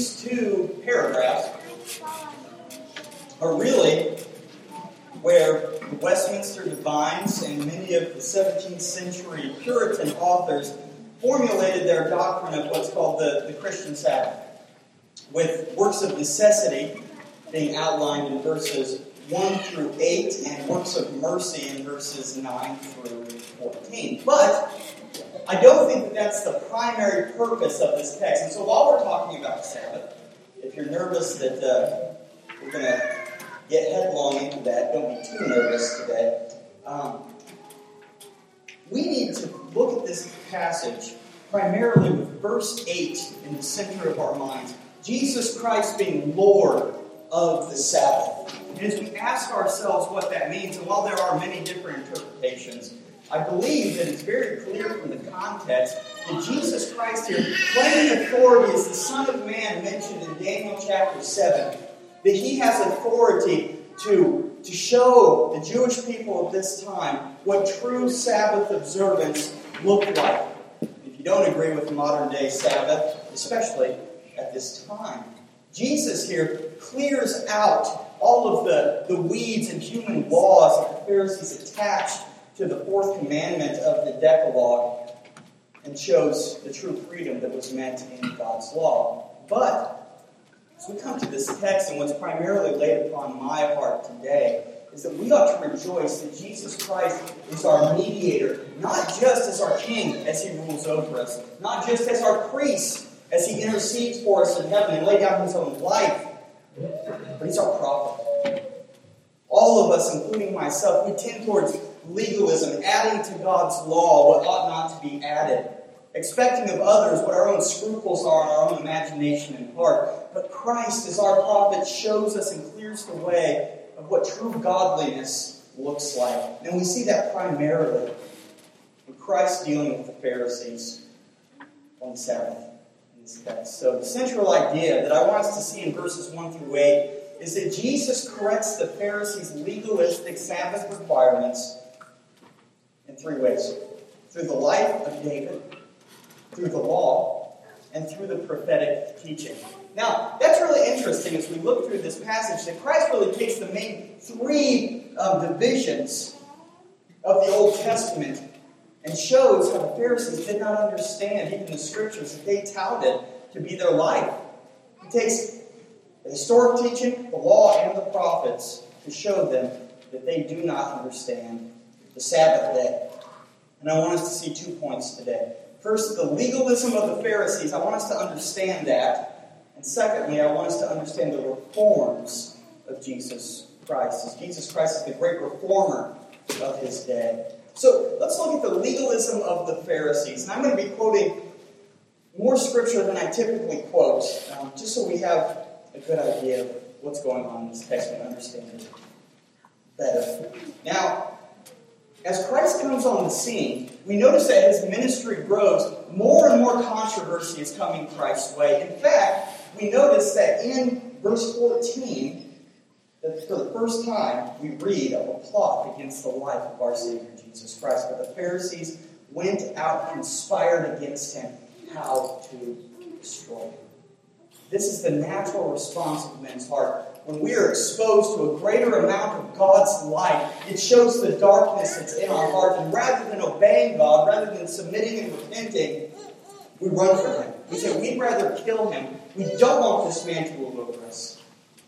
these two paragraphs are really where the Westminster Divines and many of the 17th century Puritan authors formulated their doctrine of what's called the Christian Sabbath, with works of necessity being outlined in verses 1 through 8 and works of mercy in verses 9 through 14. But I don't think that that's the primary purpose of this text. And so while we're talking about the Sabbath, if you're nervous that we're going to get headlong into that, don't be too nervous today. We need to look at this passage primarily with verse 8 in the center of our minds. Jesus Christ being Lord of the Sabbath. And as we ask ourselves what that means, and while there are many different interpretations, I believe that it's very clear from the context that Jesus Christ here, claiming authority as the Son of Man mentioned in Daniel chapter 7, that he has authority to show the Jewish people of this time what true Sabbath observance looked like. If you don't agree with modern day Sabbath, especially at this time, Jesus here clears out all of the weeds and human laws that the Pharisees attached to the fourth commandment of the Decalogue and shows the true freedom that was meant in God's law. But as we come to this text, and what's primarily laid upon my heart today is that we ought to rejoice that Jesus Christ is our mediator, not just as our king as he rules over us, not just as our priest as he intercedes for us in heaven and laid down his own life, but he's our prophet. All of us, including myself, we tend towards legalism, adding to God's law what ought not to be added, expecting of others what our own scruples are in our own imagination and heart. But Christ, as our prophet, shows us and clears the way of what true godliness looks like. And we see that primarily in Christ dealing with the Pharisees on the Sabbath in this text. So the central idea that I want us to see in verses 1 through 8 is that Jesus corrects the Pharisees' legalistic Sabbath requirements in three ways: through the life of David, through the law, and through the prophetic teaching. Now, that's really interesting as we look through this passage, that Christ really takes the main three divisions of the Old Testament and shows how the Pharisees did not understand even the scriptures that they touted to be their life. He takes the historic teaching, the law, and the prophets to show them that they do not understand the Sabbath day. And I want us to see 2 points today. First, the legalism of the Pharisees. I want us to understand that. And secondly, I want us to understand the reforms of Jesus Christ, as Jesus Christ is the great reformer of his day. So let's look at the legalism of the Pharisees. And I'm going to be quoting more scripture than I typically quote, just so we have a good idea of what's going on in this text and understand it better. Now, as Christ comes on the scene, we notice that his ministry grows. More and more controversy is coming Christ's way. In fact, we notice that in verse 14, that for the first time, we read of a plot against the life of our Savior Jesus Christ. But the Pharisees went out and conspired against him how to destroy him. This is the natural response of men's heart. When we are exposed to a greater amount of God's light, it shows the darkness that's in our heart. And rather than obeying God, rather than submitting and repenting, we run from him. We say, we'd rather kill him. We don't want this man to rule over us.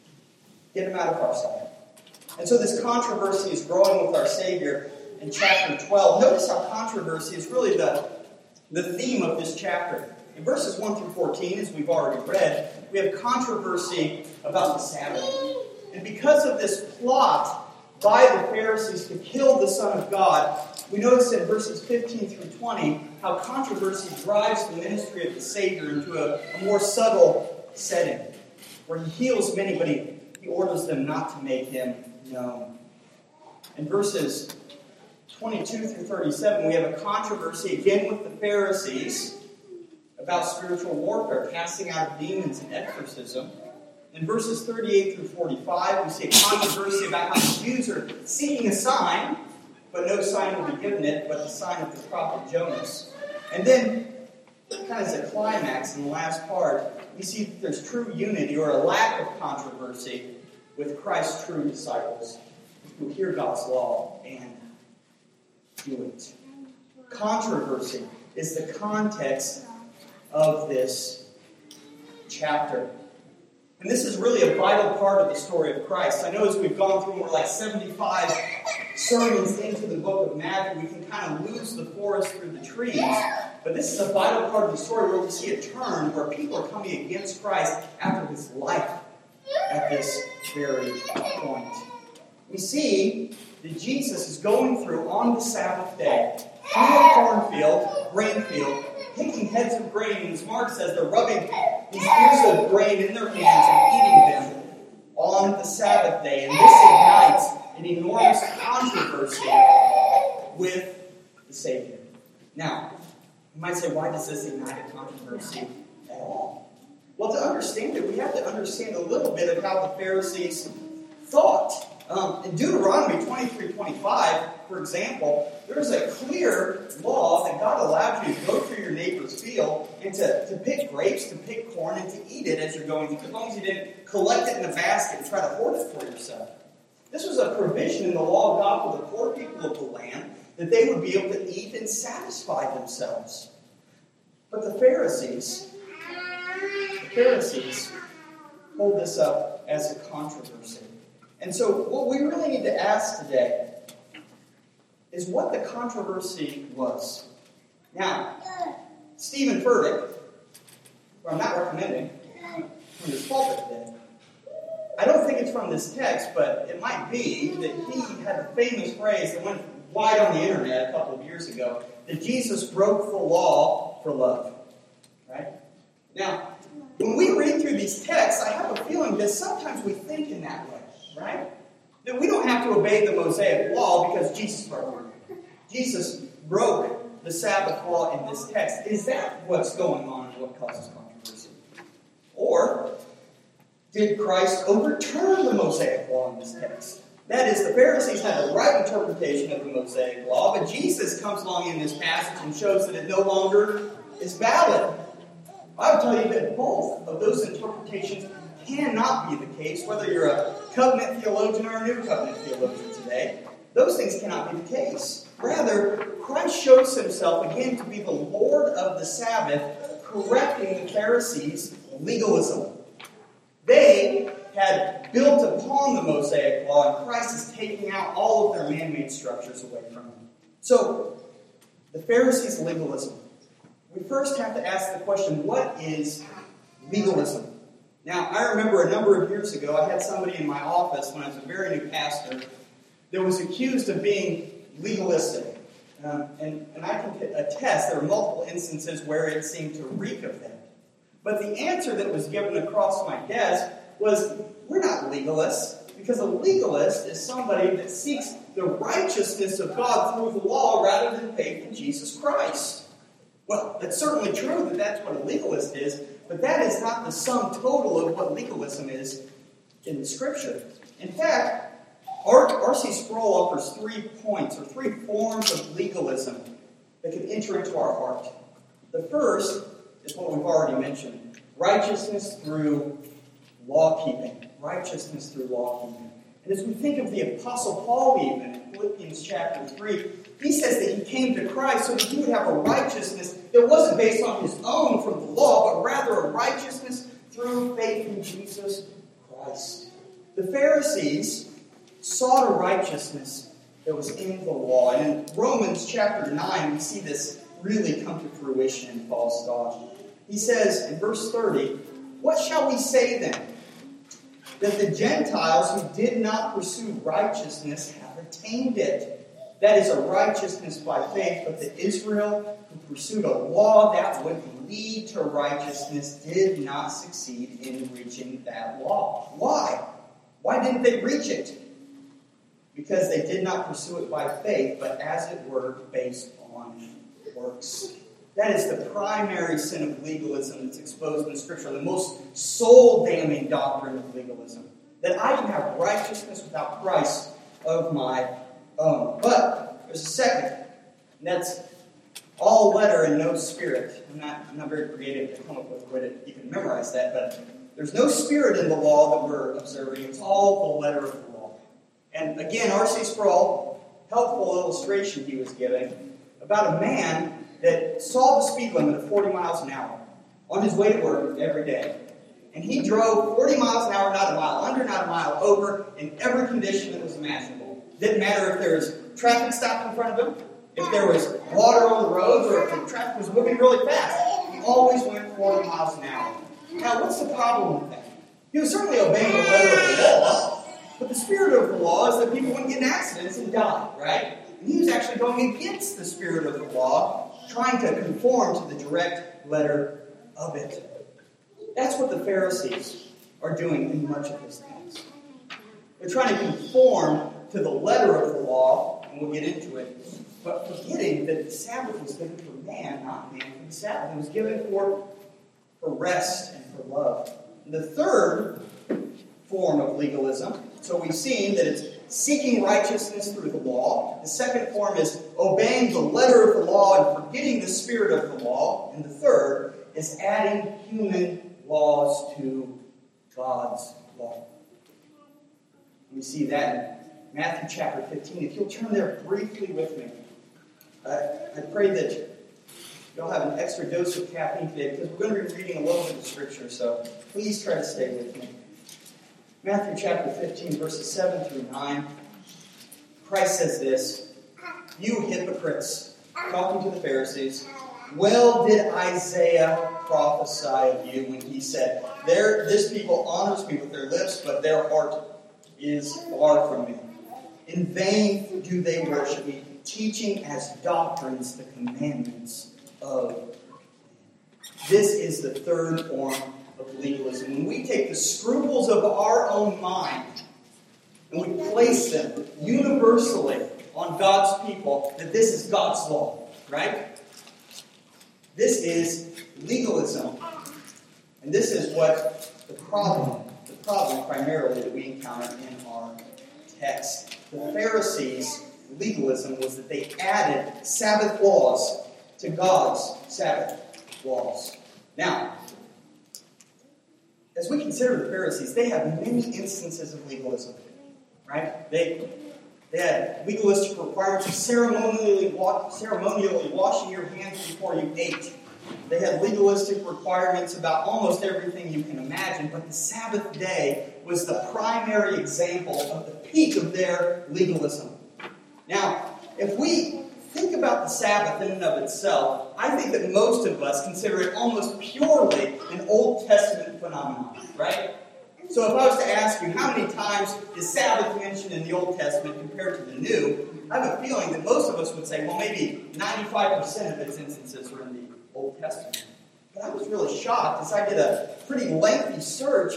Get him out of our sight. And so this controversy is growing with our Savior in chapter 12. Notice how controversy is really the theme of this chapter. In verses 1 through 14, as we've already read, we have controversy about the Sabbath. And because of this plot by the Pharisees to kill the Son of God, we notice in verses 15 through 20 how controversy drives the ministry of the Savior into a more subtle setting, where he heals many, but he orders them not to make him known. In verses 22 through 37, we have a controversy again with the Pharisees about spiritual warfare, casting out of demons and exorcism. In verses 38 through 45, we see a controversy about how the Jews are seeking a sign, but no sign will be given it, but the sign of the prophet Jonas. And then, kind kind of as a climax in the last part, we see that there's true unity or a lack of controversy with Christ's true disciples who hear God's law and do it. Controversy is the context of this chapter. And this is really a vital part of the story of Christ. I know as we've gone through more like 75 sermons into the book of Matthew, we can kind of lose the forest through the trees. But this is a vital part of the story where we see a turn where people are coming against Christ after his life at this very point. We see that Jesus is going through on the Sabbath day through a cornfield, grain field, picking heads of grain. And as Mark says, they're rubbing these ears of grain in their hands and eating them on the Sabbath day. And this ignites an enormous controversy with the Savior. Now, you might say, why does this ignite a controversy at all? Well, to understand it, we have to understand a little bit of how the Pharisees thought. In Deuteronomy 23:25, for example, there's a clear law that God allowed you to go through your neighbor's field and to pick grapes, to pick corn, and to eat it as you're going through, as long as you didn't collect it in a basket and try to hoard it for yourself. This was a provision in the law of God for the poor people of the land, that they would be able to eat and satisfy themselves. But the Pharisees hold this up as a controversy. And so what we really need to ask today is what the controversy was. Now, Stephen Furtick, who I'm not recommending from this pulpit today, I don't think it's from this text, but it might be that he had a famous phrase that went wide on the internet a couple of years ago, that Jesus broke the law for love. Right? Now, when we read through these texts, I have a feeling that sometimes we think in that way. Right? That we don't have to obey the Mosaic law because Jesus broke it. Jesus broke the Sabbath law in this text. Is that what's going on and what causes controversy? Or did Christ overturn the Mosaic law in this text? That is, the Pharisees had the right interpretation of the Mosaic law, but Jesus comes along in this passage and shows that it no longer is valid. I would tell you that both of those interpretations cannot be the case, whether you're a covenant theologian or a new covenant theologian today. Those things cannot be the case. Rather, Christ shows himself again to be the Lord of the Sabbath, correcting the Pharisees' legalism. They had built upon the Mosaic law, and Christ is taking out all of their man-made structures away from them. So, the Pharisees' legalism. We first have to ask the question, what is legalism? Now, I remember a number of years ago, I had somebody in my office when I was a very new pastor that was accused of being legalistic. And I can attest there were multiple instances where it seemed to reek of that. But the answer that was given across my desk was, we're not legalists, because a legalist is somebody that seeks the righteousness of God through the law rather than faith in Jesus Christ. Well, it's certainly true that that's what a legalist is, but that is not the sum total of what legalism is in the Scripture. In fact, R.C. Sproul offers 3 points, or 3 forms of legalism that can enter into our heart. The first is what we've already mentioned, righteousness through law-keeping. Righteousness through law-keeping. And as we think of the Apostle Paul even in Philippians chapter 3, he says that he came to Christ so that he would have a righteousness that wasn't based on his own from the law, but rather a righteousness through faith in Jesus Christ. The Pharisees sought a righteousness that was in the law. And in Romans chapter 9, we see this really come to fruition in Paul's thought. He says in verse 30, "What shall we say then? That the Gentiles who did not pursue righteousness have attained it. That is a righteousness by faith, but the Israel who pursued a law that would lead to righteousness did not succeed in reaching that law." Why? Why didn't they reach it? Because they did not pursue it by faith, but as it were, based on works. That is the primary sin of legalism that's exposed in Scripture, the most soul-damning doctrine of legalism. That I can have righteousness without Christ of my own. But there's a second, and that's all letter and no spirit. I'm not very creative to come up with what you can memorize that, but there's no spirit in the law that we're observing. It's all the letter of the law. And again, R.C. Sproul, helpful illustration he was giving about a man that saw the speed limit of 40 miles an hour on his way to work every day. And he drove 40 miles an hour, not a mile under, not a mile over, in every condition that was imaginable. Didn't matter if there was traffic stopped in front of him, if there was water on the roads, or if the traffic was moving really fast. He always went 40 miles an hour. Now, what's the problem with that? He was certainly obeying the letter of the law, but the spirit of the law is that people wouldn't get in accidents and die, right? And he was actually going against the spirit of the law, trying to conform to the direct letter of it. That's what the Pharisees are doing in much of this text. They're trying to conform to the letter of the law, and we'll get into it, but forgetting that the Sabbath was given for man, not man for the Sabbath. It was given for rest and for love. And the third form of legalism, so we've seen that it's seeking righteousness through the law. The second form is obeying the letter of the law and forgetting the spirit of the law. And the third is adding human laws to God's law. We see that in Matthew chapter 15. If you'll turn there briefly with me. I pray that you'll have an extra dose of caffeine today because we're going to be reading a little bit of Scripture, so please try to stay with me. Matthew chapter 15, verses 7 through 9. Christ says this, "You hypocrites," talking to the Pharisees, "well did Isaiah prophesy of you when he said, this people honors me with their lips, but their heart is far from me. In vain do they worship me, teaching as doctrines the commandments of men." This is the third form of legalism. When we take the scruples of our own mind and we place them universally on God's people, that this is God's law, right? This is legalism. And this is what the problem primarily that we encounter in our text. The Pharisees' legalism was that they added Sabbath laws to God's Sabbath laws. Now, as we consider the Pharisees, they have many instances of legalism, right? They had legalistic requirements of ceremonially washing your hands before you ate. They had legalistic requirements about almost everything you can imagine, but the Sabbath day was the primary example of the peak of their legalism. Now, if we think about the Sabbath in and of itself, I think that most of us consider it almost purely an Old Testament phenomenon, right? So if I was to ask you how many times is Sabbath mentioned in the Old Testament compared to the New, I have a feeling that most of us would say, well, maybe 95% of its instances are in the Old Testament. But I was really shocked as I did a pretty lengthy search.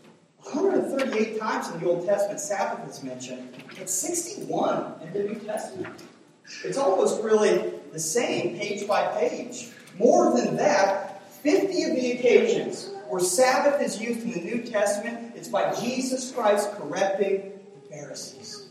138 times in the Old Testament Sabbath is mentioned, but 61 in the New Testament. It's almost really the same page by page. More than that, 50 of the occasions where Sabbath is used in the New Testament, it's by Jesus Christ correcting the Pharisees.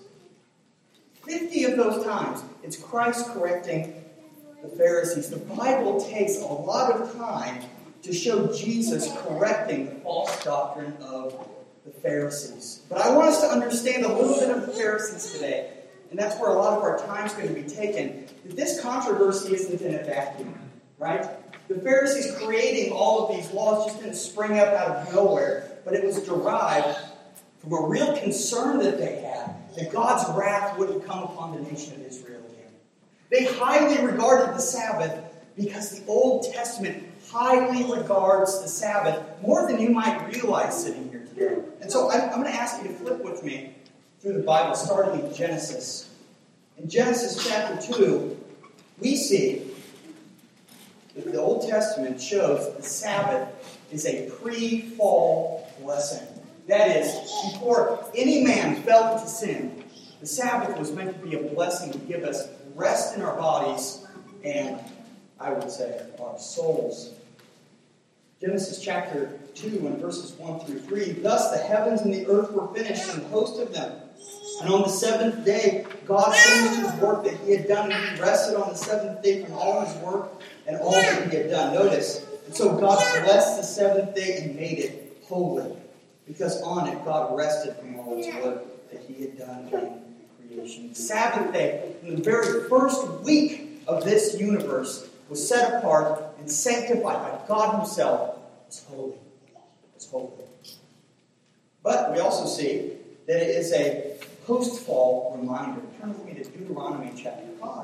50 of those times, it's Christ correcting the Pharisees. The Bible takes a lot of time to show Jesus correcting the false doctrine of the Pharisees. But I want us to understand a little bit of the Pharisees today. And that's where a lot of our time is going to be taken. That this controversy isn't in a vacuum, right? The Pharisees creating all of these laws just didn't spring up out of nowhere, but it was derived from a real concern that they had that God's wrath wouldn't come upon the nation of Israel again. They highly regarded the Sabbath because the Old Testament highly regards the Sabbath more than you might realize sitting here today. And so I'm going to ask you to flip with me through the Bible, starting in Genesis. In Genesis chapter 2, we see that the Old Testament shows that the Sabbath is a pre-fall blessing. That is, before any man fell into sin, the Sabbath was meant to be a blessing to give us rest in our bodies and, I would say, our souls. Genesis chapter 2 and verses 1 through 3. "Thus the heavens and the earth were finished, and the host of them. And on the seventh day God finished his work that he had done, and he rested on the seventh day from all his work and all that he had done. Notice, and so God blessed the seventh day and made it holy, because on it God rested from all his work that he had done in creation. Sabbath day, in the very first week of this universe, was set apart and sanctified by God himself as holy. As holy. But we also see that it is a post-fall reminder. Turn with me to Deuteronomy chapter 5.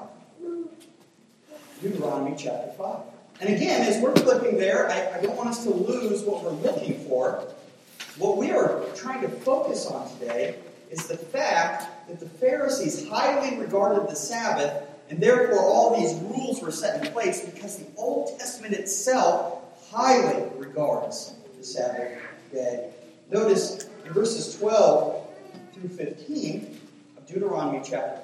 Deuteronomy chapter 5. And again, as we're flipping there, I don't want us to lose what we're looking for. What we are trying to focus on today is the fact that the Pharisees highly regarded the Sabbath, and therefore all these rules were set in place because the Old Testament itself highly regards the Sabbath day. Notice in verses 12 through 15 of Deuteronomy chapter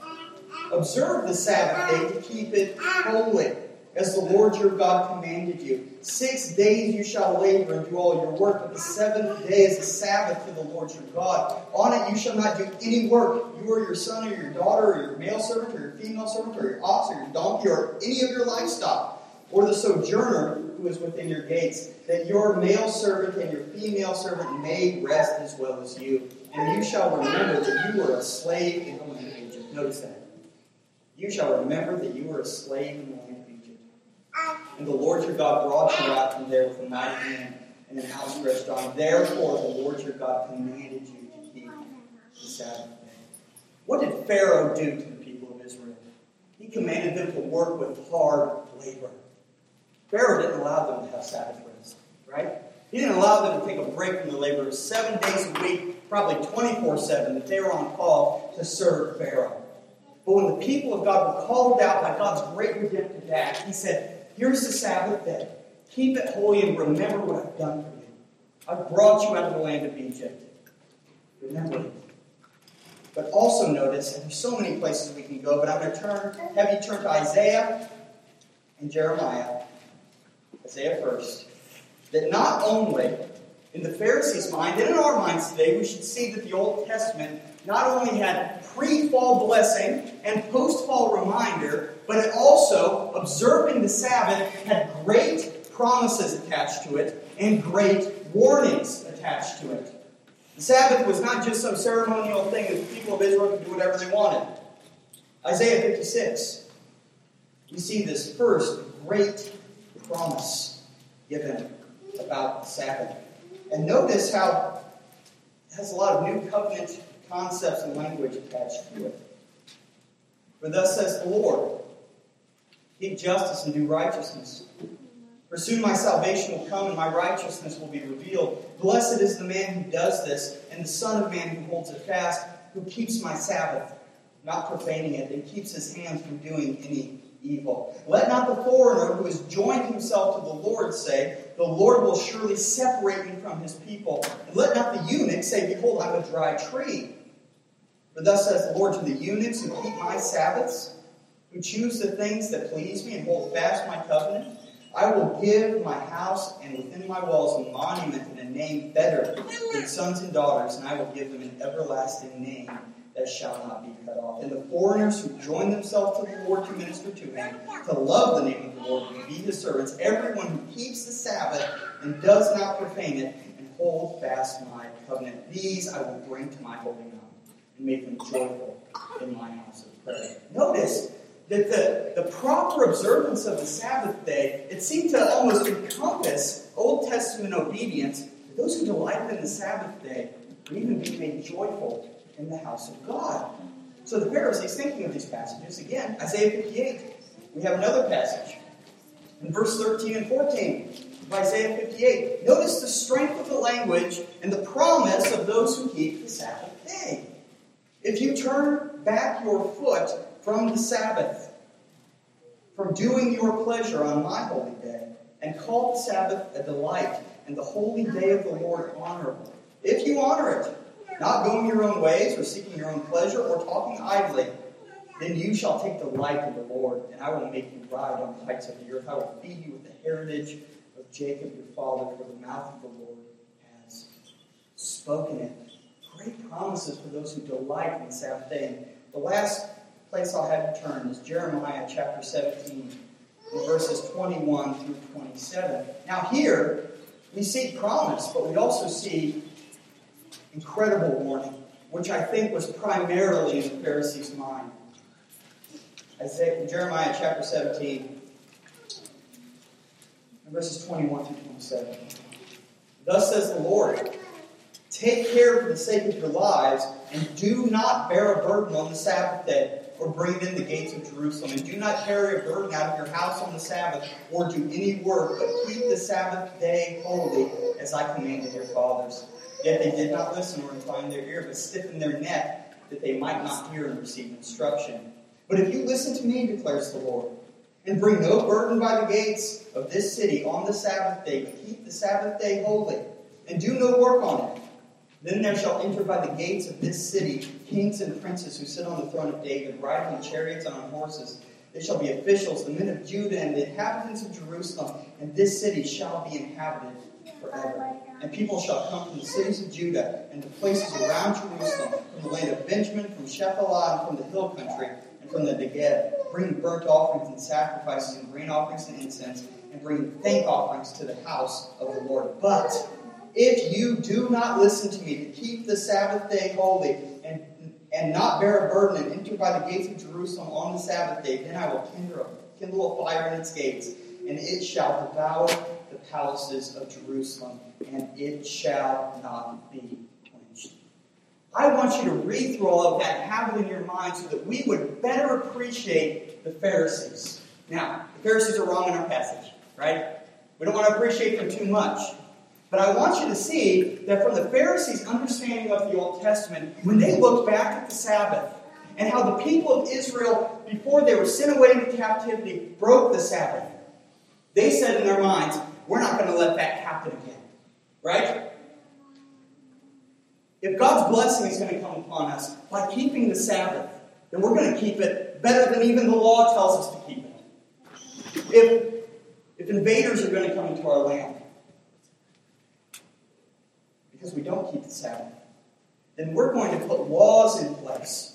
5, observe the Sabbath day to keep it holy, as the Lord your God commanded you. 6 days you shall labor and do all your work, but the seventh day is a Sabbath to the Lord your God. On it you shall not do any work, you or your son or your daughter or your male servant or your female servant or your ox or your donkey or any of your livestock, or the sojourner who is within your gates, that your male servant and your female servant may rest as well as you. And you shall remember that you were a slave in the land of Egypt. Notice that. You shall remember that you were a slave in the land of Egypt. And the Lord your God brought you out from there with a mighty hand and an outstretched arm. Therefore the Lord your God commanded you to keep the Sabbath day. What did Pharaoh do to the people of Israel? He commanded them to work with hard labor. Pharaoh didn't allow them to have Sabbath rest, right? He didn't allow them to take a break from the labor. 7 days a week, probably 24/7, that they were on call to serve Pharaoh. But when the people of God were called out by God's great redemptive act, he said, here's the Sabbath day. Keep it holy and remember what I've done for you. I've brought you out of the land of Egypt. Remember it. But also notice, and there's so many places we can go, but I'm going to have you turn to Isaiah and Jeremiah. Isaiah first. That not only in the Pharisees' mind, and in our minds today, we should see that the Old Testament not only had pre-fall blessing and post-fall reminder, but it also, observing the Sabbath, had great promises attached to it and great warnings attached to it. The Sabbath was not just some ceremonial thing that the people of Israel could do whatever they wanted. Isaiah 56, we see this first great promise given about the Sabbath. And notice how it has a lot of new covenant concepts and language attached to it. For thus says the Lord, keep justice and do righteousness. For soon my salvation will come and my righteousness will be revealed. Blessed is the man who does this, and the Son of Man who holds it fast, who keeps my Sabbath, not profaning it, and keeps his hands from doing any evil. Let not the foreigner who has joined himself to the Lord say, the Lord will surely separate me from his people. And let not the eunuch say, behold, I'm a dry tree. For thus says the Lord to the eunuchs who keep my Sabbaths, who choose the things that please me and hold fast my covenant, I will give my house and within my walls a monument and a name better than sons and daughters, and I will give them an everlasting name that shall not be cut off. And the foreigners who join themselves to the Lord to minister to him, to love the name of the Lord, to be his servants, everyone who keeps the Sabbath and does not profane it, and hold fast my covenant, these I will bring to my holy mountain and make them joyful in my house of prayer. Notice that the proper observance of the Sabbath day, it seemed to almost encompass Old Testament obedience. Those who delighted in the Sabbath day would even be made joyful in the house of God. So the Pharisees, thinking of these passages, again, Isaiah 58, we have another passage. In verse 13 and 14 of Isaiah 58, notice the strength of the language and the promise of those who keep the Sabbath day. If you turn back your foot from the Sabbath, from doing your pleasure on my holy day, and call the Sabbath a delight, and the holy day of the Lord honorable, if you honor it, not going your own ways, or seeking your own pleasure, or talking idly, then you shall take delight in the Lord, and I will make you ride on the heights of the earth. I will feed you with the heritage of Jacob your father, for the mouth of the Lord has spoken it. Great promises for those who delight in the Sabbath day. And the last place I'll have you turn is Jeremiah chapter 17, verses 21 through 27. Now here, we see promise, but we also see incredible warning, which I think was primarily in the Pharisees' mind. Jeremiah chapter 17, verses 21 through 27. Thus says the Lord, take care for the sake of your lives, and do not bear a burden on the Sabbath day, or bring it in the gates of Jerusalem. And do not carry a burden out of your house on the Sabbath, or do any work, but keep the Sabbath day holy, as I commanded your fathers. Yet they did not listen or incline their ear, but stiffened their neck, that they might not hear and receive instruction. But if you listen to me, declares the Lord, and bring no burden by the gates of this city on the Sabbath day, but keep the Sabbath day holy, and do no work on it, then there shall enter by the gates of this city kings and princes who sit on the throne of David, riding in chariots and on horses. They shall be officials, the men of Judah and the inhabitants of Jerusalem, and this city shall be inhabited forever. And people shall come from the cities of Judah and the places around Jerusalem, from the land of Benjamin, from Shephelah, and from the hill country, and from the Negeb, bring burnt offerings and sacrifices and grain offerings and incense, and bring thank offerings to the house of the Lord. But if you do not listen to me to keep the Sabbath day holy and not bear a burden and enter by the gates of Jerusalem on the Sabbath day, then I will kindle a fire in its gates, and it shall devour the palaces of Jerusalem, and it shall not be quenched. I want you to read through all of that and have it in your mind so that we would better appreciate the Pharisees. Now, the Pharisees are wrong in our passage, right? We don't want to appreciate them too much. But I want you to see that from the Pharisees' understanding of the Old Testament, when they looked back at the Sabbath and how the people of Israel, before they were sent away into captivity, broke the Sabbath, they said in their minds, we're not going to let that happen again. Right? If God's blessing is going to come upon us by keeping the Sabbath, then we're going to keep it better than even the law tells us to keep it. If invaders are going to come into our land, because we don't keep the Sabbath, then we're going to put laws in place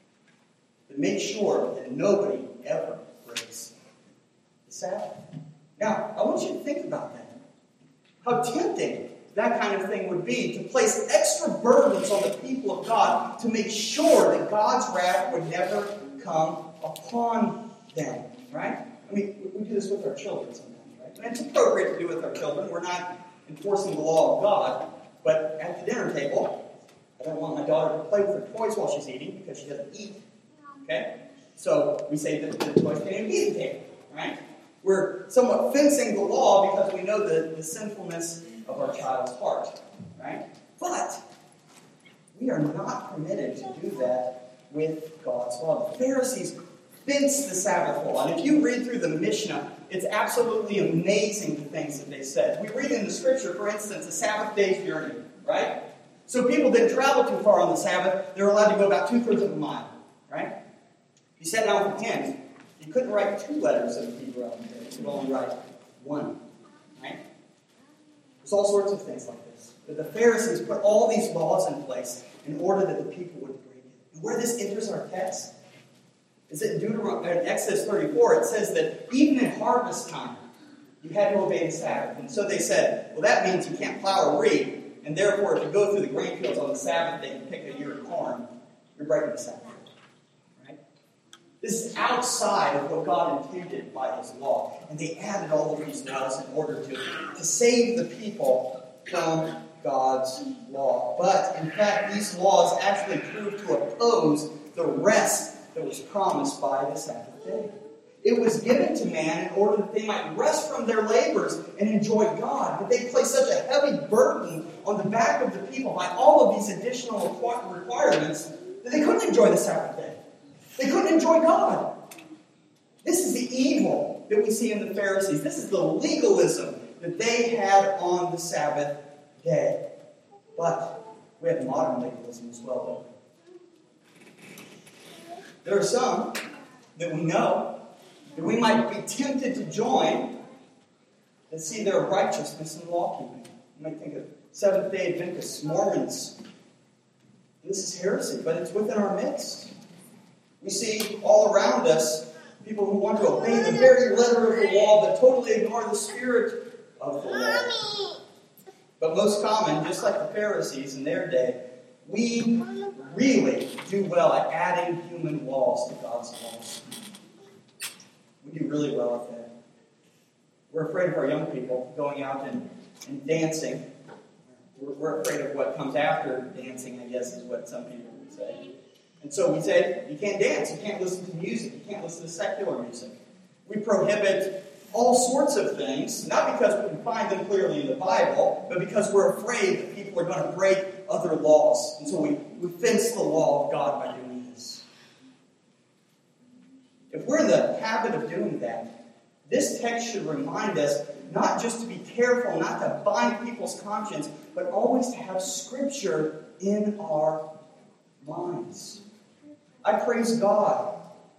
that make sure that nobody ever breaks the Sabbath. Now, I want you to think about that. How tempting that kind of thing would be, to place extra burdens on the people of God to make sure that God's wrath would never come upon them. Right? I mean, we do this with our children sometimes, right? And it's appropriate to do with our children. We're not enforcing the law of God. But at the dinner table, I don't want my daughter to play with her toys while she's eating because she doesn't eat. Okay? So we say that the toys can't even be at the table. Right? We're somewhat fencing the law because we know the sinfulness of our child's heart. Right? But we are not permitted to do that with God's law. The Pharisees fenced the Sabbath law. And if you read through the Mishnah, it's absolutely amazing the things that they said. We read in the Scripture, for instance, a Sabbath day's journey, right? So people didn't travel too far on the Sabbath. They were allowed to go about 2/3 of a mile, right? If you sat down with a pen, you couldn't write 2 letters in the Hebrew alphabet. You could only write 1, right? There's all sorts of things like this. But the Pharisees put all these laws in place in order that the people would break it. And where this enters our text is that in Exodus 34, it says that even in harvest time, you had to obey the Sabbath. And so they said, well, that means you can't plow or reap, and therefore if you go through the grain fields on the Sabbath day and pick a ear of corn, you're breaking the Sabbath. Right? This is outside of what God intended by His law. And they added all of these laws in order to save the people from God's law. But, in fact, these laws actually proved to oppose the rest that was promised by the Sabbath day. It was given to man in order that they might rest from their labors and enjoy God. But they placed such a heavy burden on the back of the people by all of these additional requirements that they couldn't enjoy the Sabbath day. They couldn't enjoy God. This is the evil that we see in the Pharisees. This is the legalism that they had on the Sabbath day. But we have modern legalism as well, don't we? There are some that we know that we might be tempted to join that see their righteousness in law-keeping. You might think of Seventh-day Adventists, Mormons. This is heresy, but it's within our midst. We see all around us people who want to obey the very letter of the law but totally ignore the spirit of the law. But most common, just like the Pharisees in their day, we really do well at adding human laws to God's laws. We do really well at that. We're afraid of our young people going out and dancing. We're afraid of what comes after dancing, I guess is what some people would say. And so we say, you can't dance, you can't listen to music, you can't listen to secular music. We prohibit all sorts of things, not because we can find them clearly in the Bible, but because we're afraid that people are going to break other laws. And so we fence the law of God by doing this. If we're in the habit of doing that, this text should remind us not just to be careful, not to bind people's conscience, but always to have Scripture in our minds. I praise God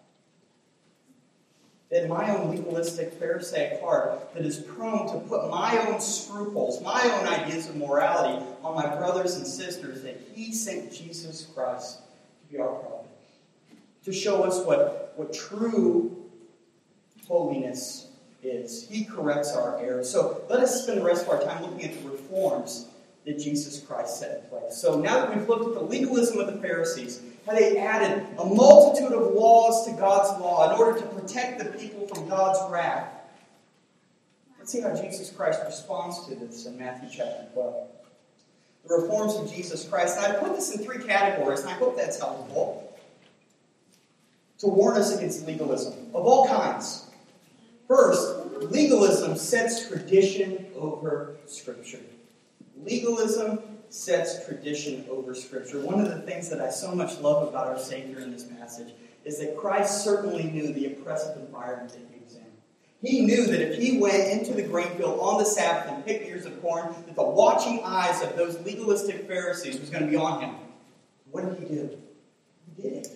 that my own legalistic, Pharisaic heart that is prone to put my own scruples, my own ideas of morality on my brothers and sisters, that He sent Jesus Christ to be our prophet, to show us what true holiness is. He corrects our errors. So let us spend the rest of our time looking at the reforms that Jesus Christ set in place. So now that we've looked at the legalism of the Pharisees, how they added a multitude of laws to God's law in order to protect the people from God's wrath, let's see how Jesus Christ responds to this in Matthew chapter 12. The reforms of Jesus Christ. And I put this in 3 categories, and I hope that's helpful, to warn us against legalism of all kinds. First, legalism sets tradition over Scripture. Legalism sets tradition over Scripture. One of the things that I so much love about our Savior in this passage is that Christ certainly knew the oppressive environment that He was in. He knew that if He went into the grain field on the Sabbath and picked ears of corn, that the watching eyes of those legalistic Pharisees was going to be on Him. What did He do? He did it.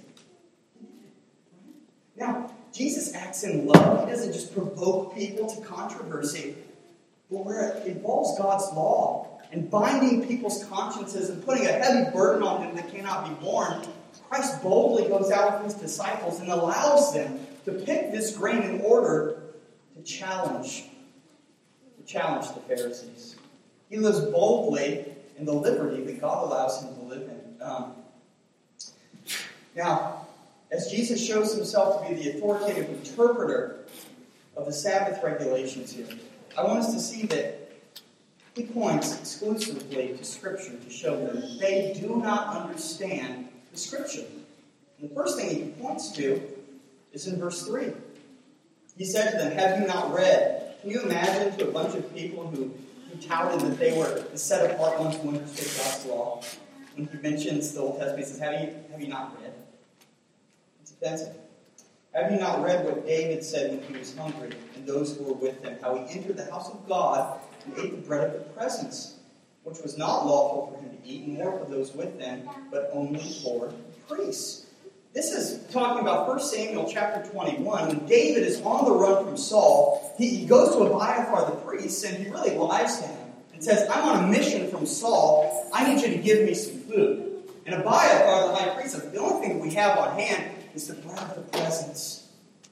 Now, Jesus acts in love. He doesn't just provoke people to controversy. But where it involves God's law and binding people's consciences and putting a heavy burden on them that cannot be borne, Christ boldly goes out with His disciples and allows them to pick this grain in order to challenge the Pharisees. He lives boldly in the liberty that God allows Him to live in. Now, as Jesus shows Himself to be the authoritative interpreter of the Sabbath regulations here, I want us to see that He points exclusively to Scripture to show them that they do not understand the Scripture. And the first thing He points to is in verse 3. He said to them, "Have you not read?" Can you imagine to a bunch of people who touted that they were the set-apart ones who understood God's law? When He mentions the Old Testament, He says, have you not read? It's offensive. Have you not read what David said when he was hungry, and those who were with him, how he entered the house of God and ate the bread of the presence, which was not lawful for him to eat, nor for those with them, but only for the priests? This is talking about 1 Samuel chapter 21. When David is on the run from Saul, he goes to Abiathar the priest, and he really lies to him and says, "I'm on a mission from Saul. I need you to give me some food." And Abiathar, the high priest, says, "The only thing that we have on hand is the bread of the presence."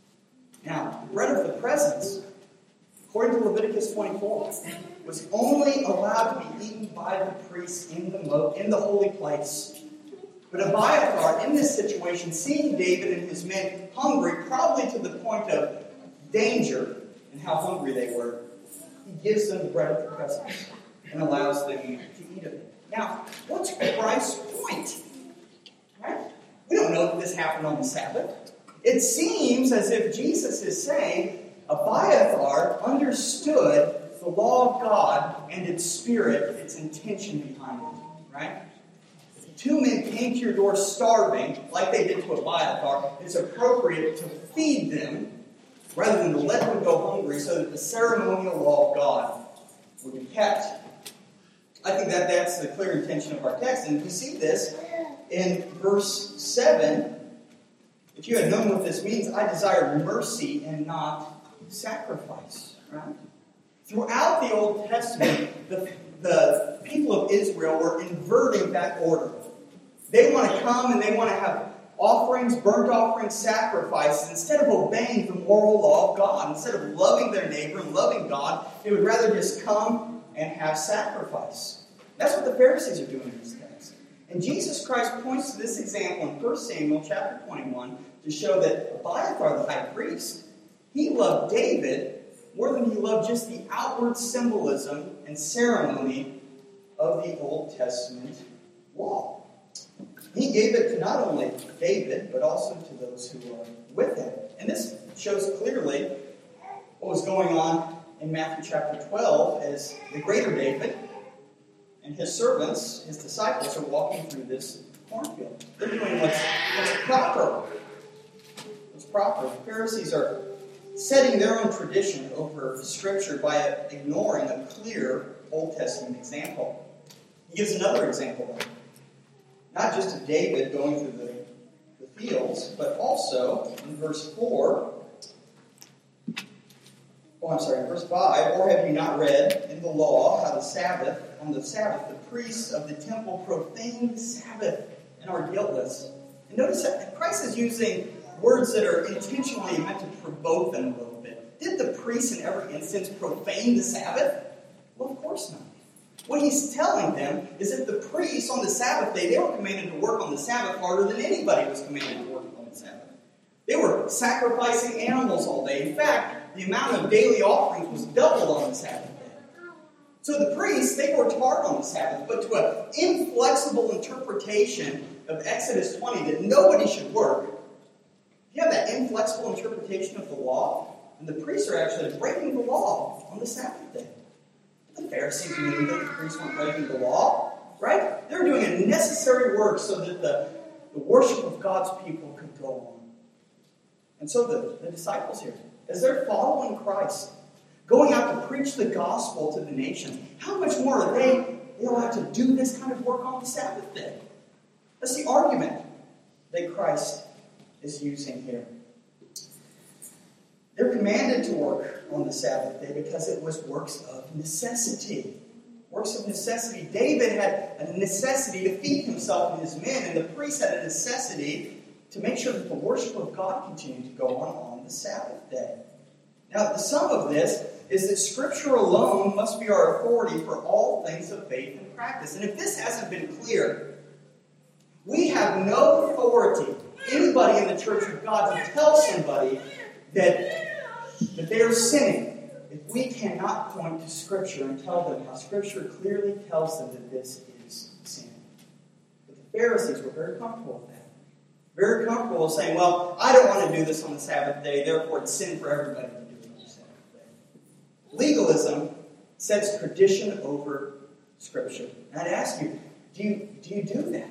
Now, the bread of the presence, according to Leviticus 24, was only allowed to be eaten by the priests in the holy place. But Abiathar, in this situation, seeing David and his men hungry, probably to the point of danger in how hungry they were, he gives them the bread of the presence and allows them to eat of it. Now, what's Christ's point? Right? We don't know that this happened on the Sabbath. It seems as if Jesus is saying Abiathar understood the law of God and its spirit, its intention behind it. Right? If 2 men came to your door starving, like they did to Abiathar, it's appropriate to feed them rather than to let them go hungry so that the ceremonial law of God would be kept. I think that's the clear intention of our text. And we see this in verse 7. If you had known what this means, I desire mercy and not sacrifice. Right? Throughout the Old Testament, the people of Israel were inverting that order. They want to come and they want to have offerings, burnt offerings, sacrifices, instead of obeying the moral law of God, instead of loving their neighbor and loving God, they would rather just come and have sacrifice. That's what the Pharisees are doing in this text. And Jesus Christ points to this example in 1 Samuel chapter 21 to show that Abiathar, the high priest, he loved David more than he loved just the outward symbolism and ceremony of the Old Testament law. He gave it to not only David, but also to those who were with him. And this shows clearly what was going on in Matthew chapter 12 as the greater David and his servants, his disciples, are walking through this cornfield. They're doing what's proper. What's proper. The Pharisees are setting their own tradition over Scripture by ignoring a clear Old Testament example. He gives another example, though. Not just of David going through the fields, but also in verse 4. In verse 5. Or have you not read in the law how on the Sabbath, the priests of the temple profane the Sabbath and are guiltless? And notice that Christ is using words that are intentionally meant to provoke them a little bit. Did the priests in every instance profane the Sabbath? Well, of course not. What he's telling them is that the priests on the Sabbath day, they were commanded to work on the Sabbath harder than anybody was commanded to work on the Sabbath. They were sacrificing animals all day. In fact, the amount of daily offerings was doubled on the Sabbath day. So the priests, they worked hard on the Sabbath, but to an inflexible interpretation of Exodus 20 that nobody should work, you have that inflexible interpretation of the law, and the priests are actually breaking the law on the Sabbath day. The Pharisees knew that the priests weren't breaking the law, right? They were doing a necessary work so that the worship of God's people could go on. And so the disciples here, as they're following Christ, going out to preach the gospel to the nations, how much more are they don't have to do this kind of work on the Sabbath day? That's the argument that Christ is using here. They're commanded to work on the Sabbath day because it was works of necessity. Works of necessity. David had a necessity to feed himself and his men, and the priests had a necessity to make sure that the worship of God continued to go on the Sabbath day. Now, the sum of this is that Scripture alone must be our authority for all things of faith and practice. And if this hasn't been clear, we have no authority, anybody in the Church of God, to tell somebody that they are sinning if we cannot point to Scripture and tell them how Scripture clearly tells them that this is sin. But the Pharisees were very comfortable with that. Very comfortable with saying, well, I don't want to do this on the Sabbath day, therefore it's sin for everybody to do it on the Sabbath day. Legalism sets tradition over Scripture. And I'd ask you, do you do that?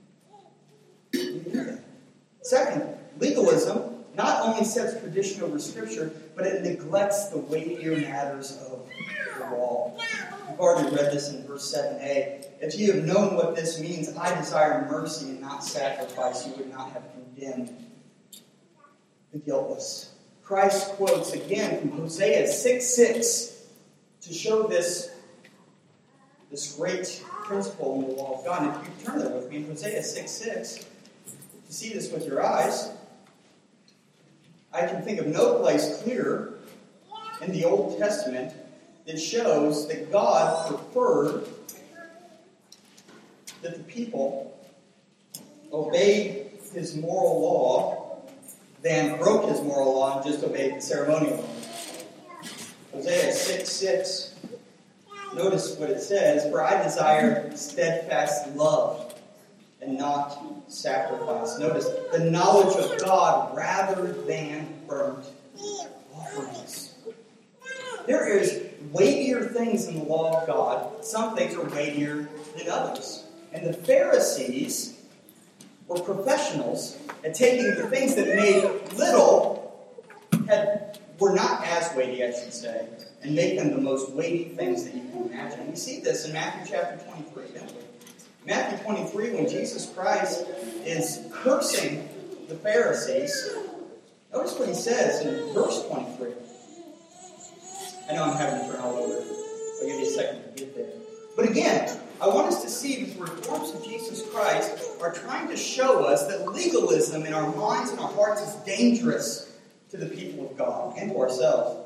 Do you do that? Second, legalism not only sets tradition over Scripture, but it neglects the weightier matters of the law. We've already read this in verse 7a. If you have known what this means, I desire mercy and not sacrifice, you would not have condemned the guiltless. Christ quotes again from Hosea 6:6 to show this great principle in the law of God. And if you turn there with me in Hosea 6:6, to see this with your eyes, I can think of no place clearer in the Old Testament that shows that God preferred that the people obeyed His moral law than broke His moral law and just obeyed the ceremonial law. Hosea 6:6. Notice what it says, for I desire steadfast love and not sacrifice. Notice, the knowledge of God rather than burnt offerings. There is weightier things in the law of God. Some things are weightier than others. And the Pharisees were professionals at taking the things that made little, were not as weighty, I should say, and make them the most weighty things that you can imagine. We see this in Matthew chapter 23, don't we? Matthew 23, when Jesus Christ is cursing the Pharisees, notice what He says in verse 23. I know I'm having to turn all over. I'll give you a second to get there. But again, I want us to see that the reforms of Jesus Christ are trying to show us that legalism in our minds and our hearts is dangerous to the people of God and to ourselves.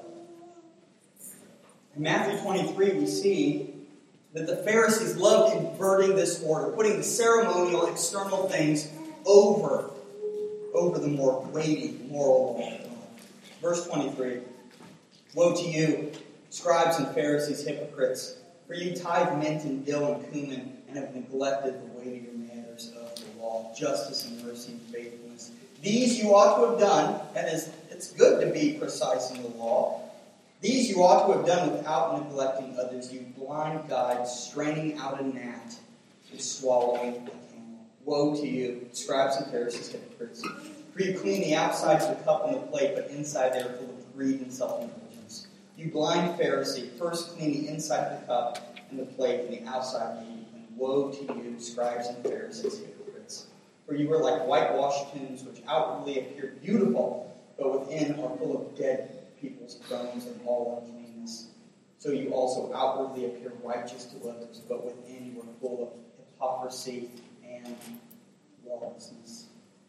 In Matthew 23, we see that the Pharisees loved inverting this order, putting the ceremonial, external things over the more weighty moral law of God. Verse 23, "Woe to you, scribes and Pharisees, hypocrites, for you tithe mint and dill and cumin, and have neglected the weightier matters of the law, justice and mercy and faithfulness. These you ought to have done," that is, it's good to be precise in the law, "these you ought to have done without neglecting others, you blind guides, straining out a gnat and swallowing a camel. Woe to you, scribes and Pharisees, hypocrites, for you clean the outside of the cup and the plate, but inside they are full of greed and self-indulgence. You blind Pharisee, first clean the inside of the cup and the plate, and the outside be clean. Woe to you, scribes and Pharisees, hypocrites, for you are like whitewashed tombs, which outwardly appear beautiful, but within are full of dead people's bones and all uncleanness. So you also outwardly appear righteous to others, but within you are full of hypocrisy and lawlessness."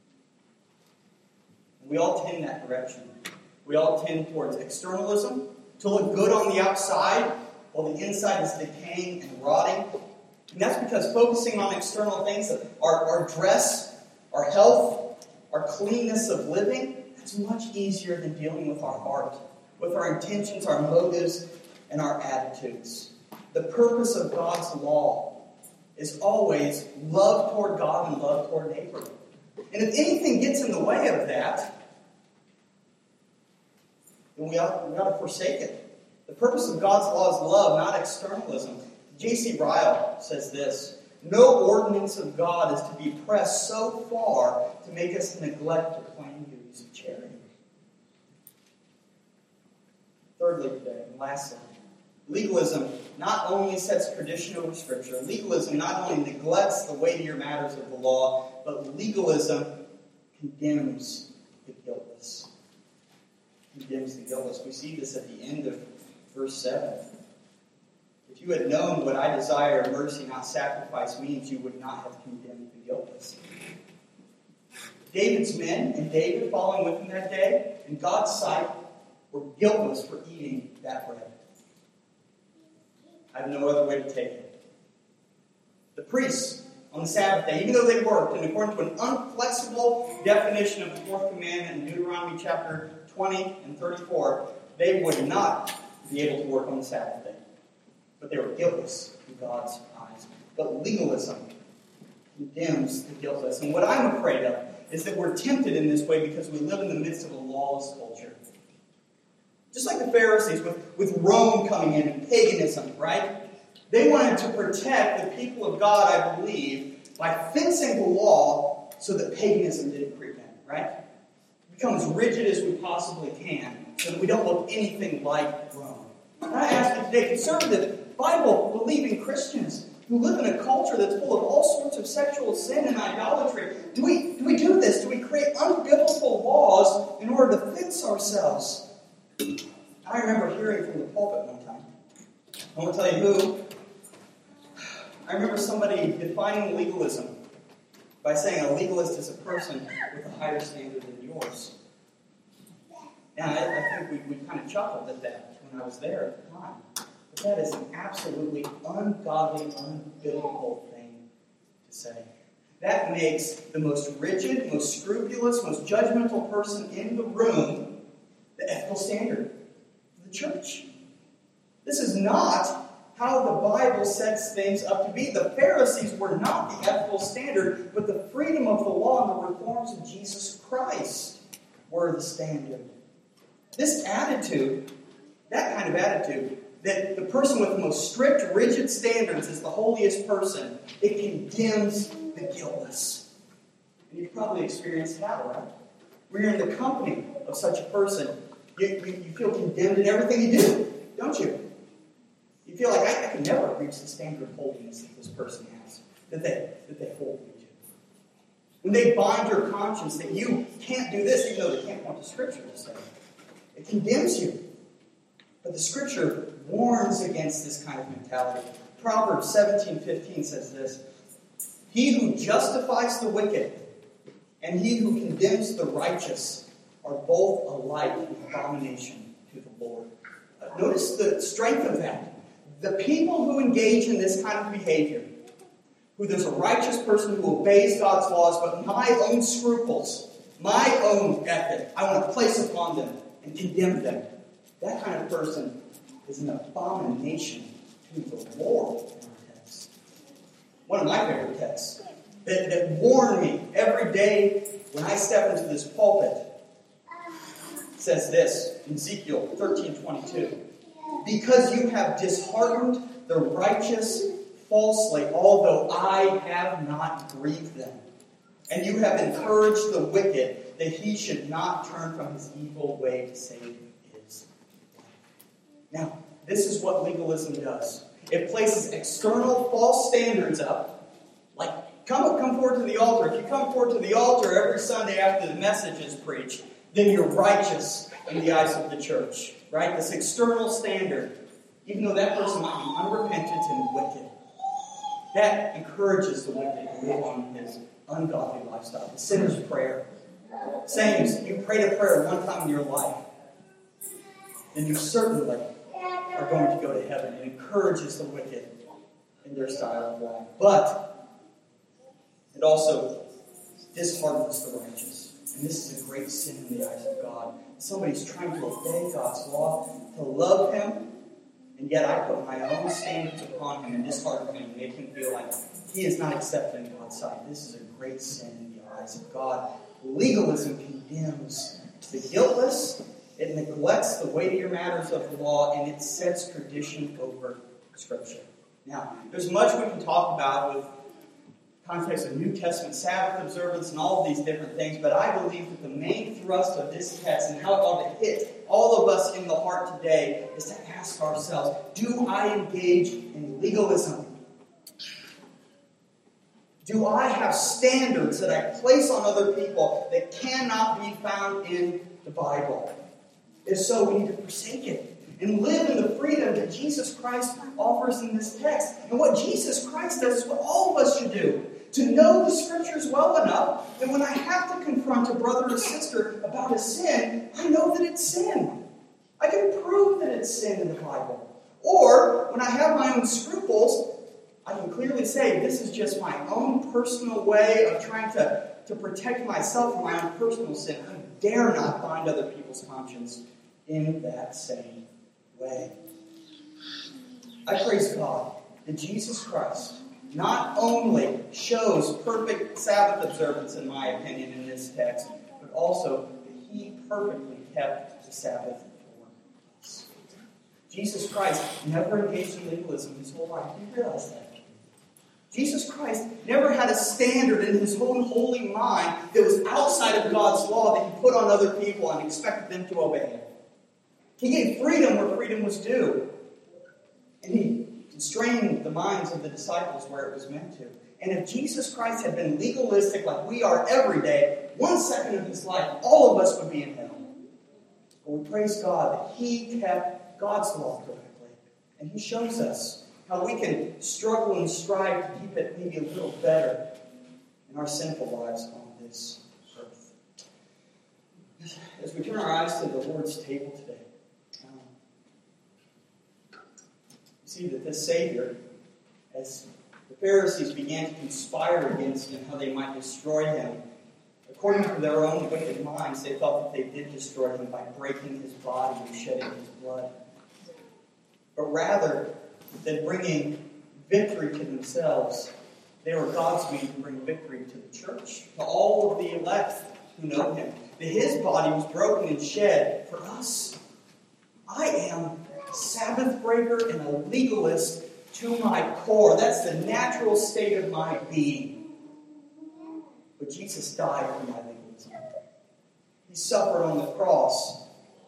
We all tend that direction. We all tend towards externalism, to look good on the outside, while the inside is decaying and rotting. And that's because focusing on external things, our dress, our health, our cleanness of living, it's much easier than dealing with our heart, with our intentions, our motives, and our attitudes. The purpose of God's law is always love toward God and love toward neighbor. And if anything gets in the way of that, then we ought to forsake it. The purpose of God's law is love, not externalism. J.C. Ryle says this: "No ordinance of God is to be pressed so far to make us neglect the plain duties of charity." Thirdly today, and lastly, legalism not only sets tradition over Scripture, legalism not only neglects the weightier matters of the law, but legalism condemns the guiltless. Condemns the guiltless. We see this at the end of verse 7. "If you had known what I desire, mercy, not sacrifice, means, you would not have condemned the guiltless." David's men and David following with him that day, in God's sight, were guiltless for eating that bread. I have no other way to take it. The priests on the Sabbath day, even though they worked, and according to an unflexible definition of the fourth commandment in Deuteronomy chapter 20 and 34, they would not be able to work on the Sabbath day. But they were guiltless in God's eyes. But legalism condemns the guiltless. And what I'm afraid of is that we're tempted in this way because we live in the midst of a lawless culture. Just like the Pharisees with Rome coming in and paganism, right? They wanted to protect the people of God, I believe, by fencing the law so that paganism didn't creep in, right? Become as rigid as we possibly can so that we don't look anything like Rome. And I ask you today, conservative, Bible-believing Christians who live in a culture that's full of all sorts of sexual sin and idolatry, do we do this? Do we create unbiblical laws in order to fence ourselves? I remember hearing from the pulpit one time. I won't tell you who. I remember somebody defining legalism by saying a legalist is a person with a higher standard than yours. And I think we kind of chuckled at that when I was there at the time. But that is an absolutely ungodly, unbiblical thing to say. That makes the most rigid, most scrupulous, most judgmental person in the room the ethical standard of the church. This is not how the Bible sets things up to be. The Pharisees were not the ethical standard, but the freedom of the law and the reforms of Jesus Christ were the standard. This attitude, that kind of attitude, that the person with the most strict, rigid standards is the holiest person, it condemns the guiltless. And you've probably experienced that, right? When you're in the company of such a person, you feel condemned in everything you do, don't you? You feel like, I can never reach the standard of holiness that this person has, that they hold me to. When they bind your conscience that you can't do this, even though they can't point to Scripture to say, it condemns you. But the Scripture warns against this kind of mentality. Proverbs 17:15 says this: He who justifies the wicked and he who condemns the righteous are both alike an abomination to the Lord. Notice the strength of that. The people who engage in this kind of behavior, who there's a righteous person who obeys God's laws, but my own scruples, my own ethic, I want to place upon them and condemn them. That kind of person is an abomination to the Lord in our text. One of my favorite texts that warn me every day when I step into this pulpit says this in Ezekiel 13:22. Because you have disheartened the righteous falsely, although I have not grieved them. And you have encouraged the wicked that he should not turn from his evil way to save his life. Now, this is what legalism does. It places external false standards up. Like, come forward to the altar. If you come forward to the altar every Sunday after the message is preached, then you're righteous in the eyes of the church. Right? This external standard, even though that person might be unrepentant and wicked, that encourages the wicked to live on his ungodly lifestyle. The sinner's prayer. Saying you prayed a prayer one time in your life, then you certainly are going to go to heaven. It encourages the wicked in their style of life. But it also disheartens the righteous. And this is a great sin in the eyes of God. Somebody's trying to obey God's law, to love Him, and yet I put my own standards upon Him and dishearten Him and make Him feel like He is not accepted in God's sight. This is a great sin in the eyes of God. Legalism condemns the guiltless, it neglects the weightier matters of the law, and it sets tradition over Scripture. Now, there's much we can talk about with context of New Testament Sabbath observance and all of these different things, but I believe that the main thrust of this text and how it ought to hit all of us in the heart today is to ask ourselves, do I engage in legalism? Do I have standards that I place on other people that cannot be found in the Bible? If so, we need to forsake it and live in the freedom that Jesus Christ offers in this text. And what Jesus Christ does is what all of us should do. To know the Scriptures well enough that when I have to confront a brother or sister about a sin, I know that it's sin. I can prove that it's sin in the Bible. Or, when I have my own scruples, I can clearly say, this is just my own personal way of trying to protect myself from my own personal sin. I dare not bind other people's conscience in that same way. I praise God that Jesus Christ not only shows perfect Sabbath observance, in my opinion, in this text, but also that He perfectly kept the Sabbath for us. Jesus Christ never engaged in legalism His whole life. Do you realize that? Jesus Christ never had a standard in His own holy mind that was outside of God's law that He put on other people and expected them to obey Him. He gave freedom where freedom was due. And He constrained the minds of the disciples where it was meant to. And if Jesus Christ had been legalistic like we are every day, 1 second of His life, all of us would be in hell. But we praise God that He kept God's law perfectly. And He shows us how we can struggle and strive to keep it maybe a little better in our sinful lives on this earth. As we turn our eyes to the Lord's table today, see that this Savior, as the Pharisees began to conspire against Him, how they might destroy Him, according to their own wicked minds, they thought that they did destroy Him by breaking His body and shedding His blood. But rather than bringing victory to themselves, they were God's means to bring victory to the church, to all of the elect who know Him. That His body was broken and shed for us. I am a Sabbath breaker and a legalist to my core. That's the natural state of my being. But Jesus died for my legalism. He suffered on the cross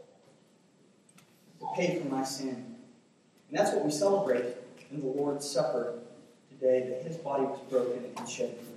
to pay for my sin. And that's what we celebrate in the Lord's Supper today, that His body was broken and shed for